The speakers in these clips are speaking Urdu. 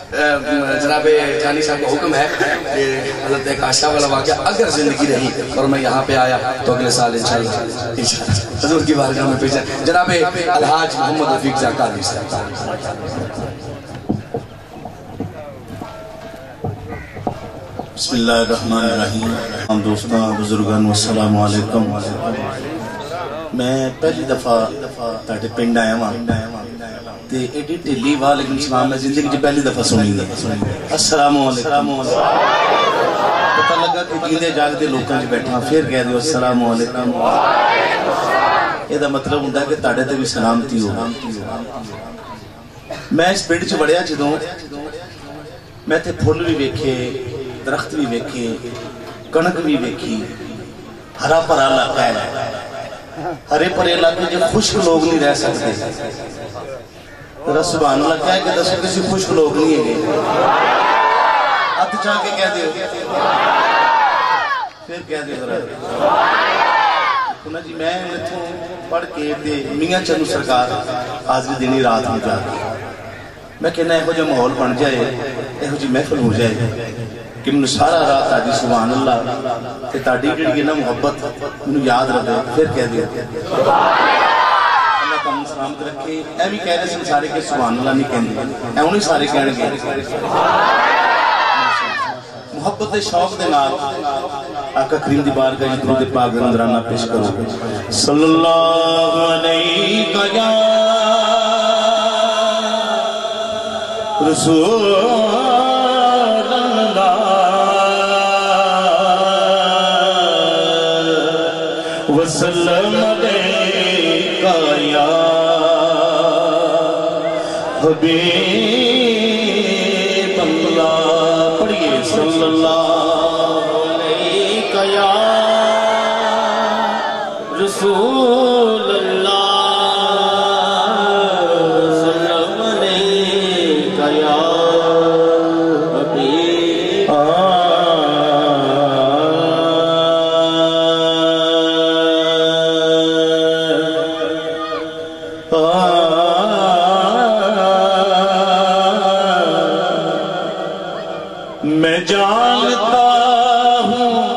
جناب جانی صاحب کا حکم ہے کہ حضرت ایک عائشہ والا واقعہ اگر زندگی رہی اور میں یہاں پہ آیا تو اگلے سال انشاءاللہ حضور کی بارگاہ میں پیش ہے جناب الحاج محمد رفیق زاکاری صاحب. بسم اللہ الرحمن الرحیم. ہم دوستان بزرگان والسلام علیکم. میں پہلی دفعہ تاٹے پنڈ آیا ہوں تے ایڈی ٹھلی وعلیکم السلام میں زندگی جی پہلی دفعہ سنی گا. السلام علیکم. پتہ لگا کہ جیندے جاگ دے لوکاں جی بیٹھا پھر کہہ دیو السلام علیکم. یہ دا مطلب ہوندہ ہے کہ تاڑے تے بھی سلامتی ہو. میں اس پنڈ چ بڑیا جدوں میں تے پھول بھی ویکھے درخت بھی ویکھے کنک بھی ویکھی ہرا پرا علاقہ ہے. ہرے پرے علاقے جو خشک لوگ نہیں رہ سکتے. ذرا سبحان اللہ کہہ کہ دسو کسی خشک لوگ نہیں ہے ہاتھ چاہ کے کہہ دیو پھر کہہ دیو ذرا جی میں اتھوں پڑھ کے میاں چنو سرکار حاضری دینی رات میں جا کے میں کہنا ہے جو ماحول بن جائے یہ جی محفل ہو جائے کہ میں سارا رات آجی سبحان اللہ کہ تاڑی جڑی نا محبت میں یاد رکھے پھر کہہ دیا اللہ تعالیٰ سلامت رکھے. اے بھی کہہ رہے سن سارے کہ سبحان اللہ نہیں کہنے اے انہیں سارے کہنے گئے محبت شوق دے نال آقا کریم دی بارگاہ درود پاک نذرانہ پیش کرو. صلی اللہ علیہ یا رسول وسلم علیکہ یا حبیب اللہ. پڑھئے صلی اللہ علیکہ یا رسول اللہ وسلم علیکہ یا حبیب. میں جانتا ہوں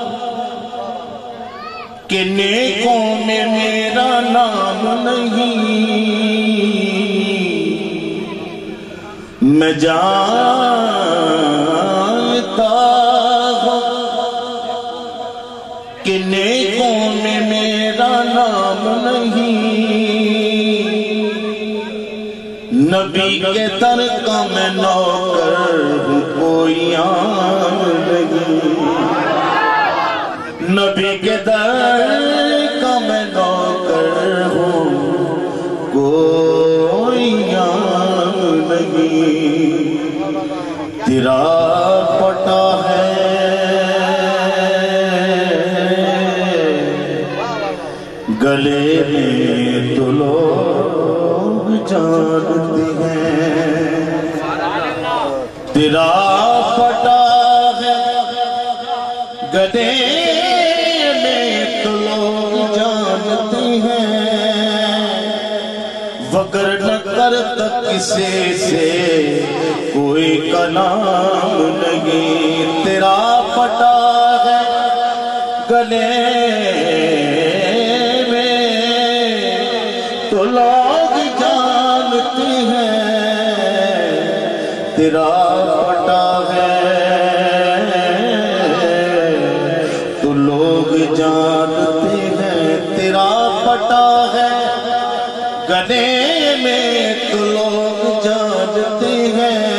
کہ نیکوں میں میرا نام نہیں. میں جانتا ہوں کہ نیکوں میں میرا نام نہیں. نبی کے در کا میں نوکر ہوں کوئی عام نہیں. نبی کے در کا میں نوکر ہوں کوئی عام نہیں. تیرا پٹا ہے گلے میں تو لوگ جانتے ہیں. تیرا پٹا ہے گلے میں تو لوگ جانتے ہیں. وگر نہ کرتا کسی سے کوئی کلام نہیں. تیرا پٹا ہے گلے تو لوگ جانتے ہیں. تیرا پٹا ہے تو لوگ جانتے ہیں. تیرا پٹا ہے گلے میں تو لوگ جانتے ہیں.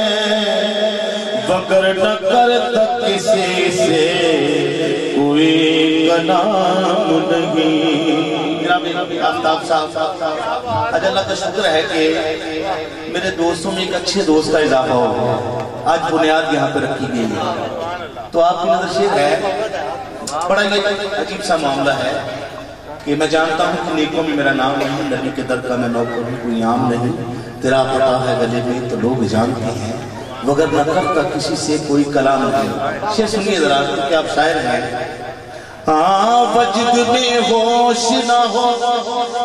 وگر نہ کرتا کسی سے کوئی کلام نہیں. آفتاب صاحب آج اللہ کا شکر ہے کہ میرے دوستوں میں ایک اچھے دوست کا اضافہ ہو. آج بنیاد یہاں پہ رکھی گئی ہے تو آپ کی نظر شیر ہے. بڑا عجیب سا معاملہ ہے کہ میں جانتا ہوں کہ نیکوں میں میرا نام نہیں. نبی کے در کا میں نوکر ہوں کوئی عام نہیں. تیرا پتا ہے گلے میں تو لوگ جانتے ہیں. وگر نہ کرتا کسی سے کوئی کلام نہیں. شیر سنیے ذرا کہ آپ شاعر ہیں. وجد میں ہوش نہ ہو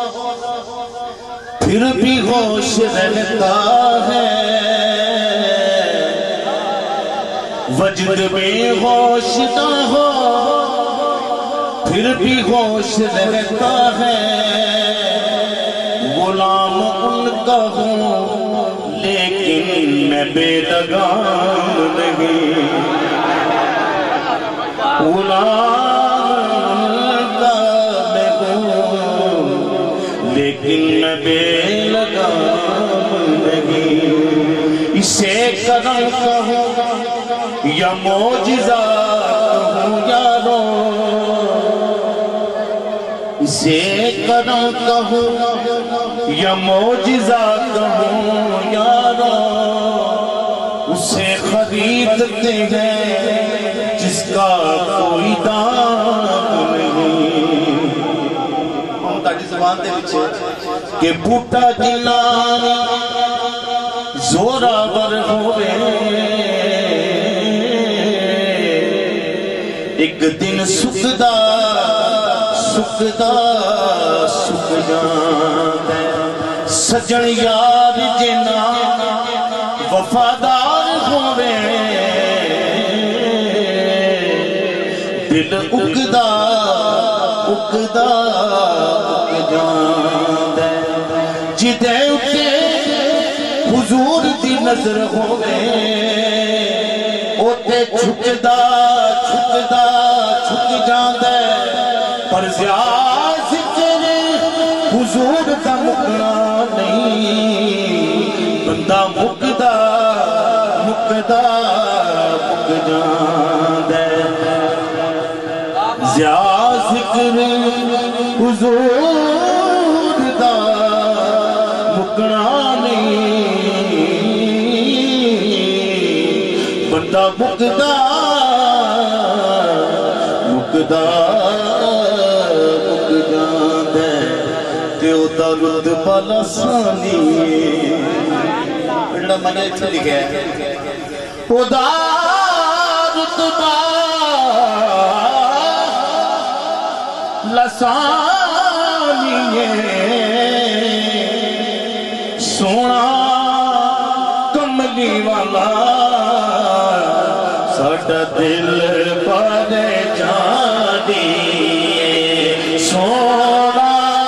پھر بھی ہوش رہتا ہے. وجد میں ہوش نہ ہو پھر بھی ہوش رہتا ہے، غلام ان کا ہوں لیکن میں بے لگام نہیں، غلام ان کا میں ہوں لیکن میں بے لگام نہیں، اسے کرم کہوں یا معجزہ کہوں یارو، اسے کرم کہوں یا معجزہ کہوں یارو، اسے خریدتے ہیں جس کا کوئی دام نہیں۔ ہم تاڑی زبان دے بچے کہ بوٹا جنان زوراور ہوئے، ایک دن سکدا سکدا سک جاندے، سجن یار جنا وفادار ہوئے، دل اکدا اکدا اک جاندے، جدے اتے حضور دی نظر ہوئے، اوتے چھکدا چھکدا چھک جاندے، پر زیاد ذکر حضور دا مکنا نہیں، بندہ مکدا مکدا مک جاندے، زیاد ذکر حضور دا مکنا نہیں، بندہ مکدا مکدا مک جاندے، تے او دا رتبہ لسانی جڑا میں نے اتنے لکھا ہے، او دا رتبہ لسانی سونا کملی والا ساڈا دل پر جانی، سونا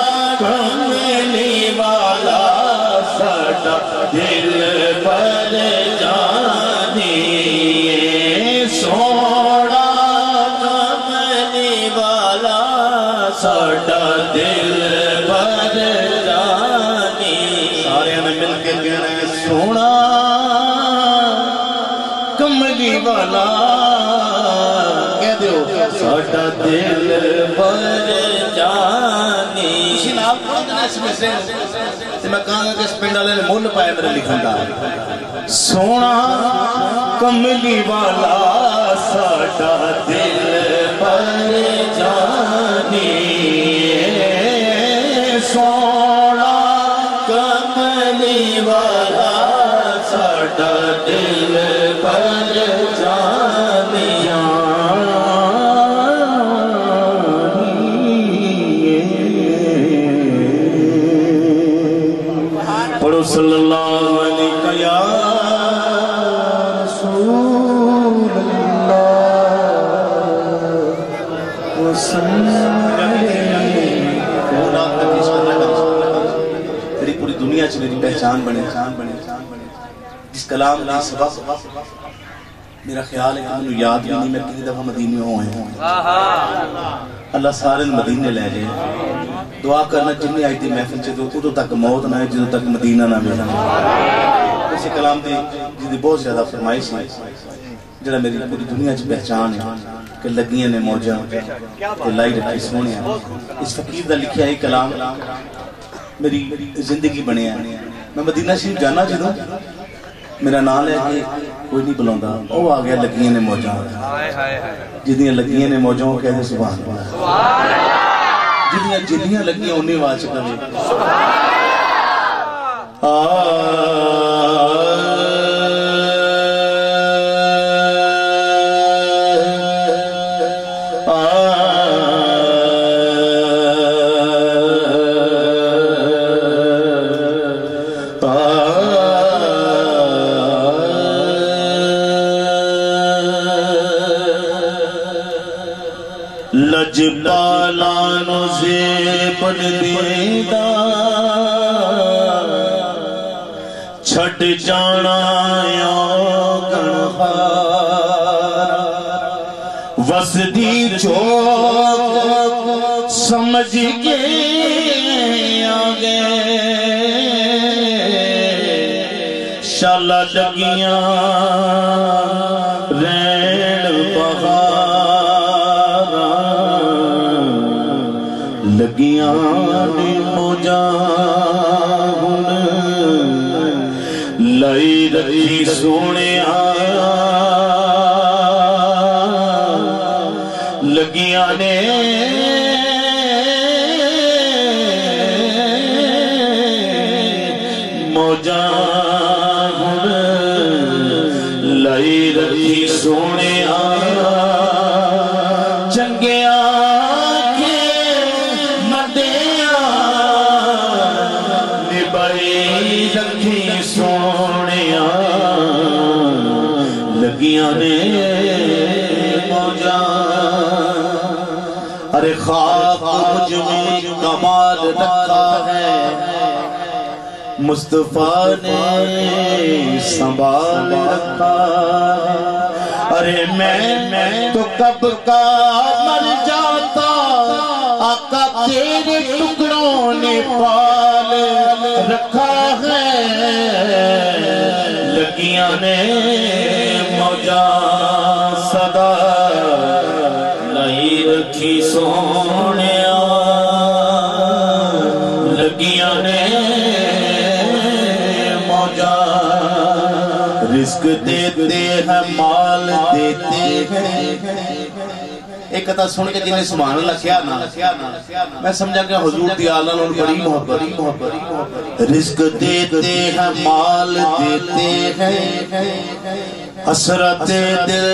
کملی والا ساڈا دل پر جانی، سونا کملی والا ساڈا دل پر جانی، سارے نے مل کے کہنا ہے سونا کملی والا، کہہ دیو ساڈا دل پر جانی، اسی نام پڑھ دینا اس میں سے میں کہاں گا کہ اس پنڈ والے نے مول پایا میرے لکھن دا، سونا کملی والا ساڈا دل پر جانی، سونا کملی والا ساڈا دل پر جانی، پڑھو صلی اللہ علیہ یا رسول اللہ وسلم تیری پوری دنیا چ میری پہچان بنے، جس کلام نے سبب میرا خیال ہے کہ انہوں یاد بھی نہیں میں کتنی دفعہ مدینے ہوئے ہیں، اللہ سارے مدینے لے جائے، دعا کرنا جنہیں آئی تھی محفل سے تو تک موت نہ ہے جدو تک مدینہ نہ ملا، اسی کلام دی جدی بہت زیادہ فرمائش ہے جڑا میری پوری دنیا چ پہچان ہے کہ لگیاں نے موجاں تے لائی رکھی سونے ہیں، اس فقیر دا لکھیا ہے کلام میری زندگی بنے ہیں، میں مدینہ شریف جانا جدوں میرا نام لے کے کوئی نہیں بلاؤں دا، وہ آگیا لگیاں نے موجاں، جدیاں لگیاں نے موجاں کہتے سبحان اللہ، جدیاں جدیاں لگیاں انہیں واچ کرے، لج پالانو زیبن دیدا چھٹ جانا یا گنہار وسدی چوک سمجھ کے آگے شالا لگیاں رین بہاراں لگیاں موجاں ہن لائی رکھی سونے لگیاں نے موجاں ہن لائی رکھی سونے چنگیا کے مدیاں نبائی رکھی سونے لگیاں نے موجاں ارے خواب مجھ میں کمال رکھا ہے مصطفیٰ نے سنبھال رکھا ہے ارے میں تو کب کا مر جاتا آقا تیرے ٹکڑوں نے پال رکھا ہے لگیاں نے موجاں صدا لائی رکھی سونے لگیاں نے موجاں رزق دیتے ہیں مال دیتے ہیں ایک کتا سن کے جنہیں سبحان اللہ کیا نا میں سمجھا کہ حضور دی آلان اور بڑی محبت رزق دیتے ہیں مال دیتے ہیں حسرت دل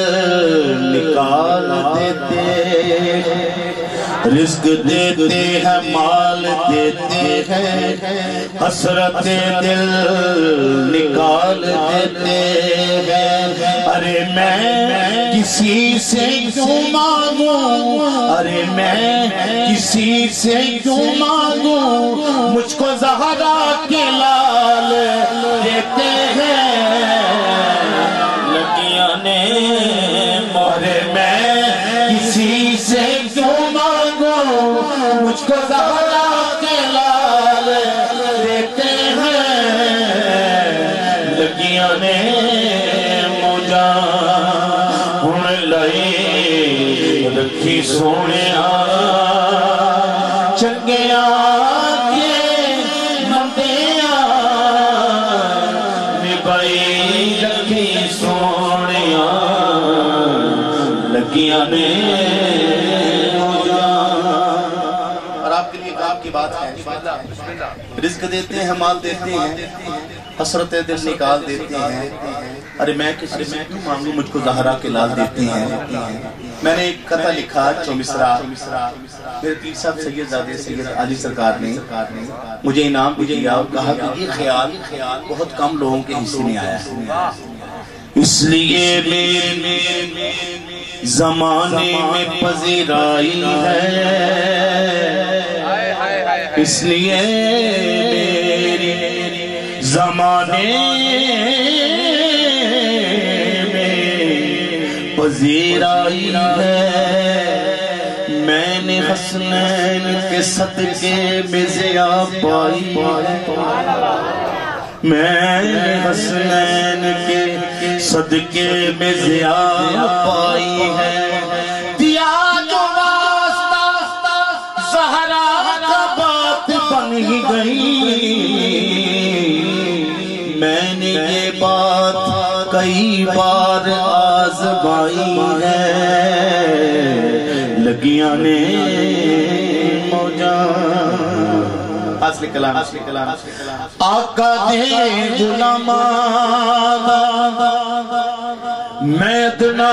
نکال دیتے ہیں رزق دیتے ہیں مال دیتے ہیں حسرت دل نکال دیتے ہیں ارے میں کسی سے کیوں مانگوں ارے میں کسی سے کیوں مانگوں مجھ کو زہرا کے لال دیتے ہیں لگیاں نے ارے میں کسی سے کیوں مانگوں مجھ کو زہرا کے لال دیتے ہیں لگیاں نے موجاں ہن لائی رکھی سونے چنگیاں کے مندیاں نبائی رکھی سونے لگیاں نے اور آپ کے لیے آپ کی بات ہے رزق دیتے ہیں مال دیتے ہیں حسرت دل نکال دیتے ہیں ارے میں کسی سے کیوں مانگوں مجھ کو زہرا کے لال دیتے ہیں میں نے ایک قطع لکھا چومسرا میرے پیر صاحب سید زادے سید علی سرکار نے مجھے انعام بھی دیا اور کہا کہ یہ خیال بہت کم لوگوں کے حصے میں آیا ہے اس لیے میرے زمانے میں پذیرائی ہے اس لیے میری زمانے میں پذیرائی ہے میں نے حسنین کے صدقے میں ضیا پائی میں نے حسنین کے صدقے میں ضیا پائی ہے دیا جو واسطہ زہرا کا بات بن ہی گئی میں نے یہ بات کئی بار آزمائی ہے لگیاں نے موجاں اصل کلام آقا دے غلامان میں ادنا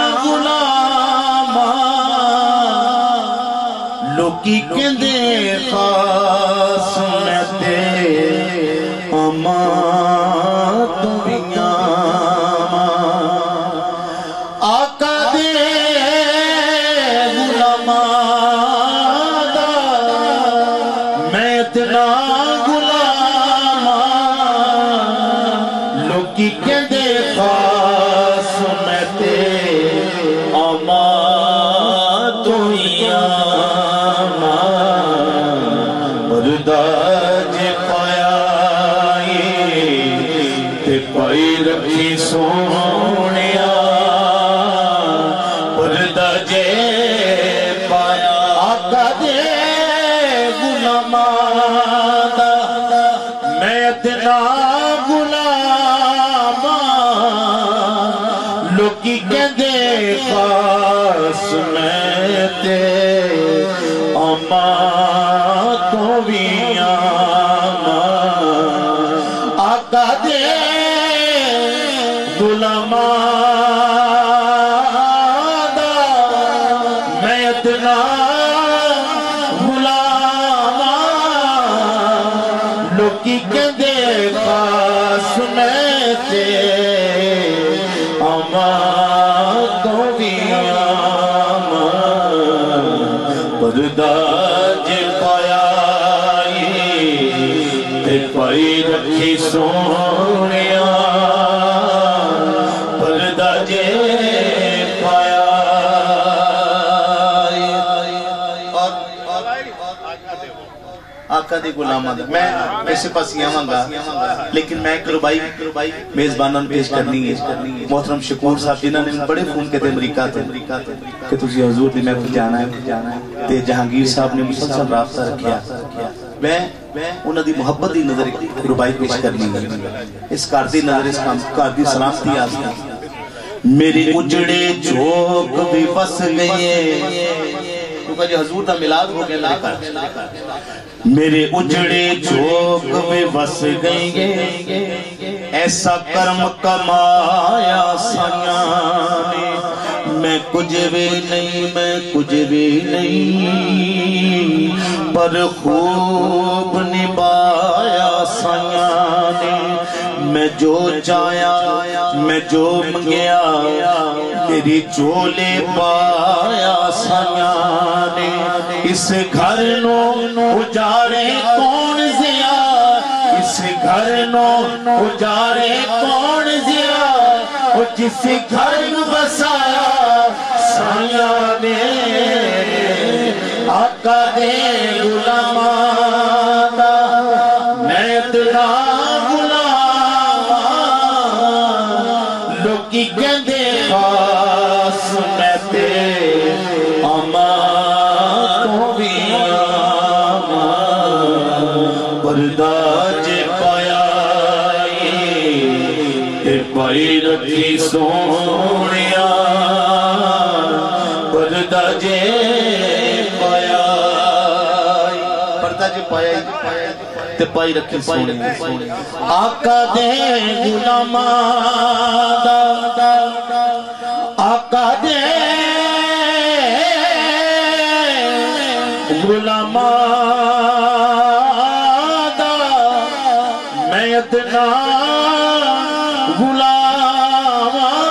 غلامان لوکی کہندے خاص میں تے امان تو بیاں آقا دے غلامان ਲੋਕੀ ਕਹਿੰਦੇ ਖਾਸ ਮੈਂ ਤੇ ਆਮਾ ਤੋਈਆਂ ਪਰਦਾ ਜੇ ਪਾਇਆ ਤੇ ਪਾਈ ਰੱਖੀ ਸੋਹਣਿਆ ਪਰਦਾ ਜੇ ਪਾਇਆ ਆਕਾ ਦੇ ਗੁਲਾਮਾਂ ਦਾ ਮੈਂ ਇਤਨਾ ਲੋਕੀ ਕਹਿੰਦੇ ਖਾਸ ਮੈਂ ਤੇ ਆਮਾ ਤੋਂ ਵੀ ਆਮਾ ਆਕਾ ਦੇ ਗੁਲਾਮਾਂ ਦਾ ਮੈਂ ਇਤਨਾ ਗੁਲਾਮਾਂ ਲੋਕੀ ਕਹਿੰਦੇ ਖਾਸ ਮੈਂ ਤੇ ਆਮਾ ਤੋਂ ਵੀ ਆਮਾ ਪਰਦਾ ਜੇ ਪਾਇਆ ਤੇ ਪਾਈ ਰੱਖੀ ਸੋਹਣਿਆ ਪਰਦਾ ਜੇ ਪਾਇਆ آقا دے غلامہ دا میں ایسے پاس یہاں گا لیکن میں ایک ربائی میزبانوں پیش کرنی ہے محترم شکور صاحب جنہوں نے بڑے فون کہتے امریکہ تھے کہ تجھے حضور دی محفل جانا ہے تے جہانگیر صاحب نے مسلسل رابطہ رکھیا میں انہوں دی محبت دی نظر ربائی پیش کرنی ہے اس کاردی نظر اس کاردی سلامتی آسنا میرے اجڑے جھوک بھی بس گئے کیونکہ جو حضور دا ملاد ہو گیا میرے اجڑے جھوک میں بس گئیں گے ایسا کرم کمایا سیاں نے میں کچھ بھی نہیں پر خوب نبایا سیاں نے میں جو چاہیا میں جو منگیا میری جولے پایا سیاں نے اس گھر نو اجارے کون زیا اس گھر نو اجارے کون زیا جس گھر نو بسایا سایاں نے آقا دے غلاماں دا میں اتنا غلام لوکی کہندے خاص میں تے آماں پردہ جے پایا تے پائی رکھی سونیا پردہ جے پایا پردہ جے پایا تے پائی رکھی سونیا آقا دے غلاماں دا آقا دے غلاماں اتنا غلام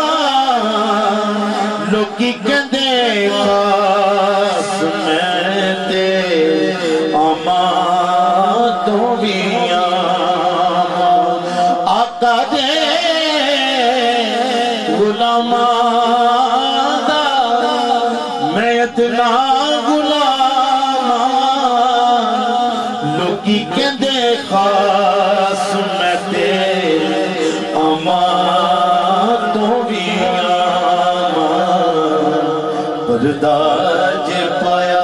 لوکی کہندے خاص میں تے آماں تو بھی آماں آقا دے غلاماں دا میں اتنا غلام لوکی کہندے خاص پردہ جے پایا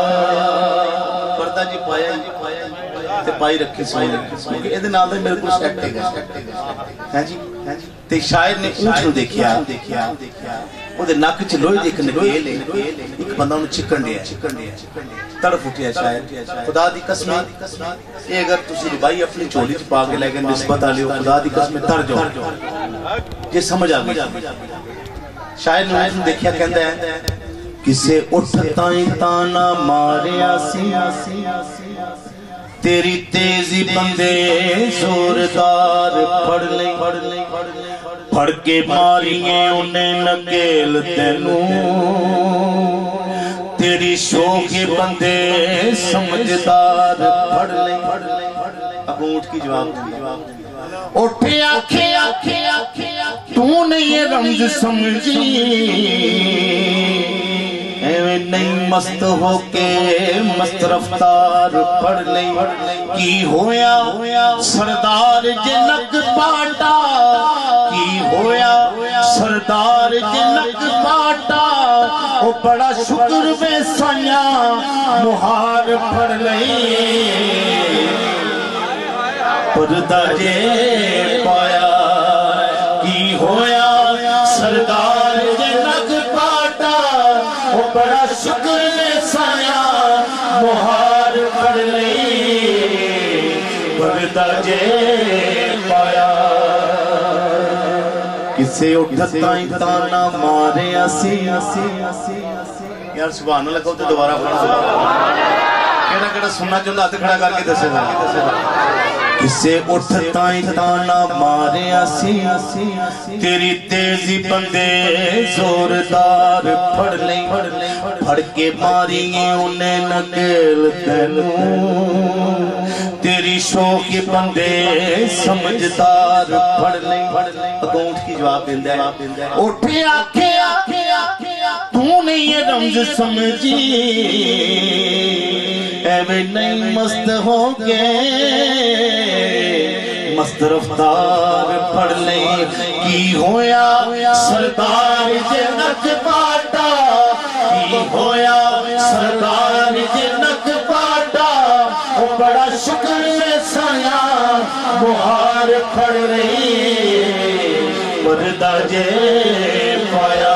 تے پائی رکھی سوئی کیونکہ ایدھے نال دے میرے کو سیٹ ہے ہاں جی تے شاعر نے اونچ نو دیکھیا وہ دے ناک چ لوہے دیکھنے گیل ایک بندہ انہوں چکن دیا تڑپ اٹھیا شاعر خدا دی قسم یہ اگر تسی ربائی اپنی چولی چ پا کے لے گئے نسبت آلیو خدا دی قسم تر جاؤ یہ سمجھ آگئی شاعر نے اونچ نو دیکھیا کہندہ ہے کسے اٹھتائیں تانا ماریا سی تیری تیزی بندے زوردار پڑھ لیں پڑھ کے ماریے انہیں نکیل تینوں تیری شوق بندے سمجھدار پڑھ لیں اب اونٹ کی جواب اٹھے آکھے तू नहीं ये रमज समझी एवें नहीं मस्त होके मस्त रफ्तार पढ़ ले की होया सरदार जनक पाटा की होया सरदार जनक पाटा ओ बड़ा शुक्र में सया मुहार पढ़ ले पर्दा जे पाया की होया सरदार जनक पाटा ओ बड़ा शुक्र में साया मुहार पढ़ लई पर्दा जे पाया किसे उठता ही ताना मारे असी यार सुभान अल्लाह को तो दोबारा पढ़ केड़ा केड़ा सुनना चाहता हाथ खड़ा करके दसेगा किसे उठता ही ताना मारे असी तेरी तेजी बंदे जोरदार फड़ ले फड़ के मारिए उन्हें नकेल तेनू तेरी शौक बंदे समझदार फड़ ले अगोंठ की जवाब देंदा है उठे आखे तू नहीं ये रमज समझी एवें नहीं मस्त हो गए मस्त रफ्तार पढ़ ले की होया सरदार जनक पाटा की होया सरदार जनक पाटा वो बड़ा शुक्र में साया मुहार पढ़ रही पर्दा जे पाया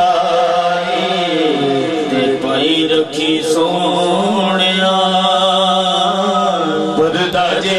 पाई रखी सोनिया पर्दा जे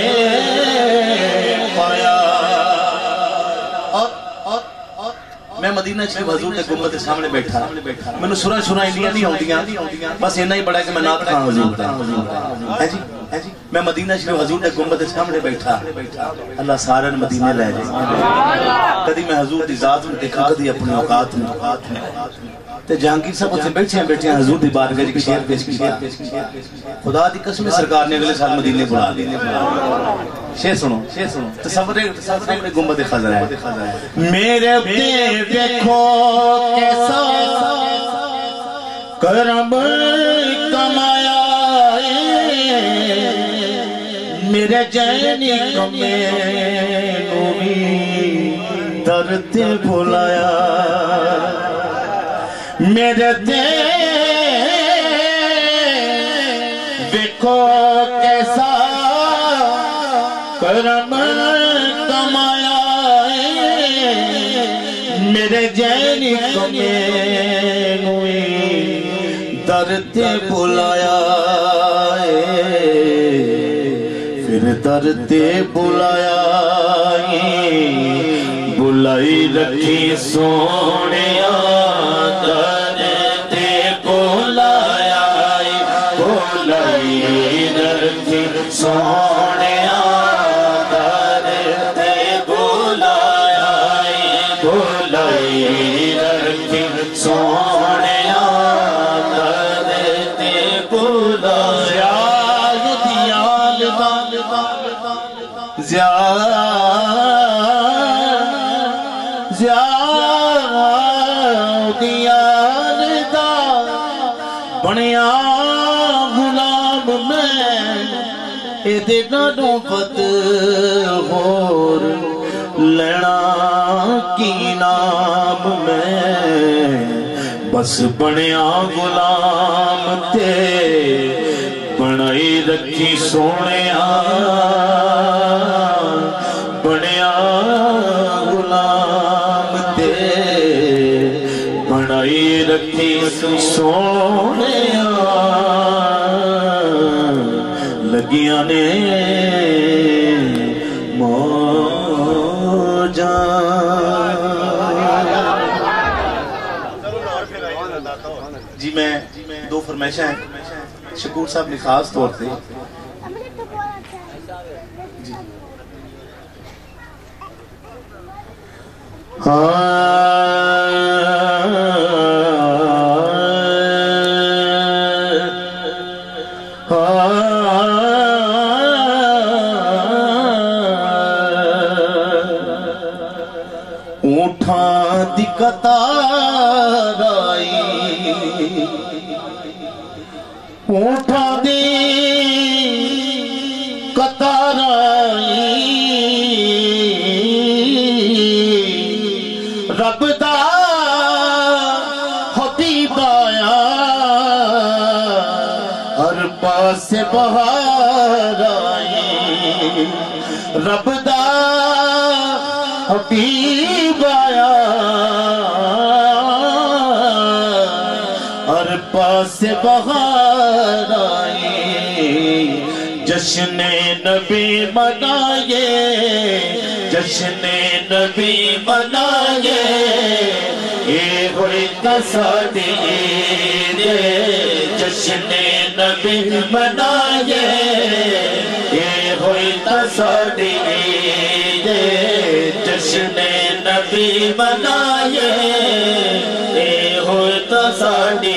मैं मदीना शरीफ हजूर के गुंबद के सामने बैठा मैंने सुरा इंडिया नहीं आउंदियां बस इतना ही बड़ा कि मैं नात खां हजूर दा है जी मैं मदीना शरीफ हजूर के गुंबद के सामने बैठा अल्लाह सारे मदीने ले जाए कदी मैं हजूर दी जात में देखा कदी अपनी औकात में ते जहांगीर साहब उत्थे बैठे हजूर दी बारगाह च शेर पेश किया खुदा दी कसम सरकार ने अगले साल मदीने बुला लिया शेर सुनो तसव्वुर अपने गुंबद खज़रा है मेरे देखो कैसा करम कमाया मेरे जैनी कमे नूरी दर्द भुलाया मेरे देखो कैसा करम कमाया मेरे जैनी कमे नूरी दर्द बुलाया फिर दर्द बुलाया बुलाई रखी सोने दर्द बुलाया बुलाई रखी सोने दर्द बुलाया बुलाई रखी सोने बनिया गुलाम मैं एदे नालों पत होर लेना की नाम मैं बस बनिया गुलाम ते बनाई रखी सोने बनिया गुलाम ते बनाई रखी सोने लगिया ने मौजा जी मैं दो फरमाइशें हैं शकूर साहब ने खास तौर पे ऊठा دی قطار آئی اونٹاں دی قطار آئی رب دا حبیب آیا ہر پاس بہار آئی رب دا حبیب آیا ہر پاس بہار آئی جشن نبی منائے جشن نبی منائے اے ہوئی تصادی جشن نبی منائے اے ہوئی تصادی جشن نبی منائے اے ہوئی تصادی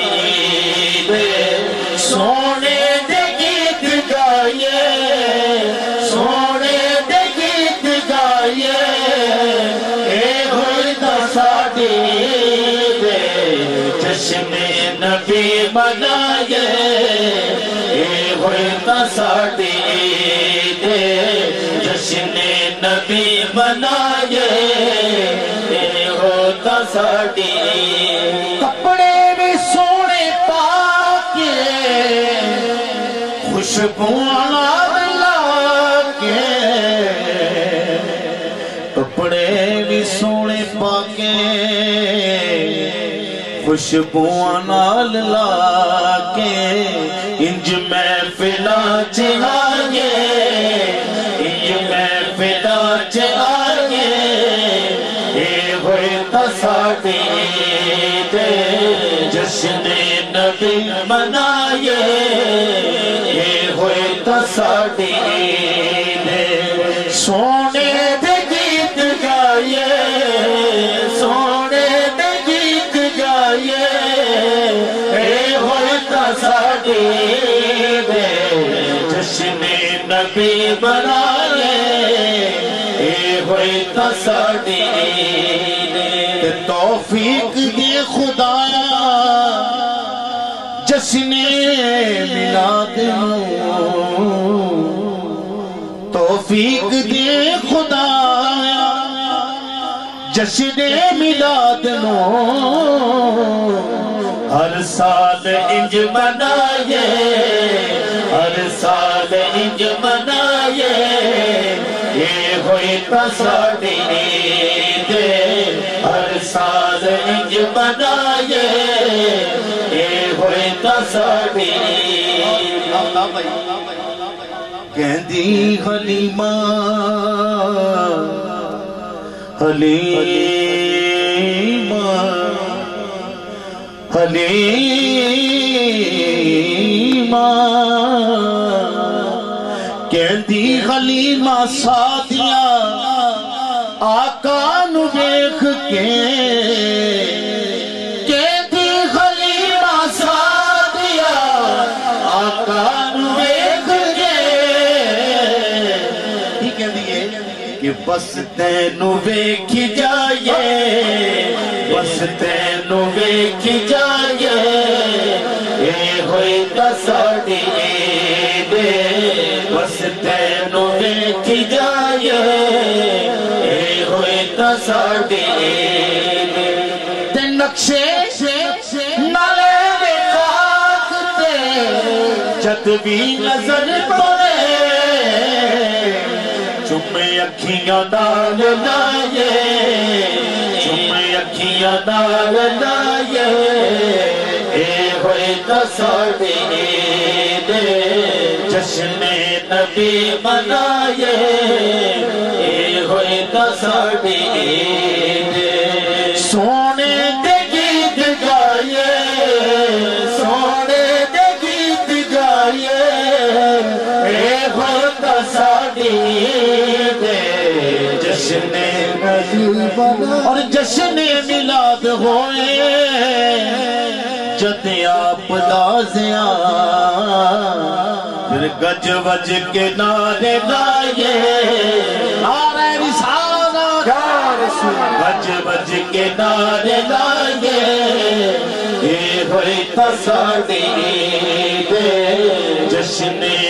سونے دے گیت گائیے سونے دے گیت گائیے اے ہوئی تصادی جشن نبی منائے اے ہوئی تصادی جشن نبی منائے اے ہوئی تصادی کپڑے بھی سونے پاکے خوشبو لا کے کپڑے بھی سونے پاکے خوشبو نال لا کے انج محفلاں چلائے انج محفلاں چلائے اے ہوئے تصادی جشن نبی منائے اے ہوئے تصادی سونے دے گیت گائیے سونے دے گیت گائیے اے ہوئے تصادی جشن نبی منائے اے ہوئے تصادی توفیق دے خدایا جشن میلاد توفیق دے خدایا جشن میلاد ہر سال انج منائے ہر سال انج منائے اے ہوئی تصادی ہر سال انج منائے اے ہوئی تصادی کہندی حلیمہ حلیمہ حلیمہ کہندی حلیمہ ساتھیاں آقا نو دیکھ کے کہندی حلیمہ ساتھیاں آقا نو دیکھ کے ہی کہندی ہے کہ بس تینو ویکھی جائے بس تینو ویکھی جائے اے ہوئی تصادی بس تینو ویکھی جائے اے ہوئی تصادی تے نقشے نالے دے خاک تے جد بھی نظر پڑے چمے اکھیاں نال لائے چمے اکھیاں نال لائے اے ہوئی تصادی جشن نبی منائے اے ہوئی تصادی سونے دے گیت گائیے سونے دے گیت گائیے اے ہوئی تصادی جشن اور جشن میلاد ہوئے جد آپ دازیاں پھر گج وج کے نعرے لائے نعرہ رسالت گج وج کے پیارے لائے یہ ہوئی تصادی دے جشن